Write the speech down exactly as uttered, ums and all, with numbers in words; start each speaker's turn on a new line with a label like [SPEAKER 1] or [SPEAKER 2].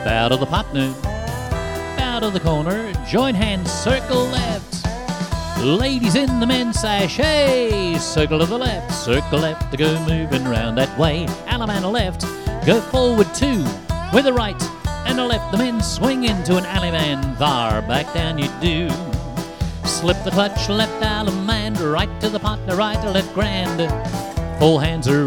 [SPEAKER 1] out of the partner, out of the corner, join hands, circle left. Ladies in the men's sachet, circle to the left, circle left to go moving round that way. Alley man left, go forward two, with a right and a left. The men swing into an alley man, var, back down you do. Slip the clutch, left alley man, right to the partner, right to left grand. Full hands are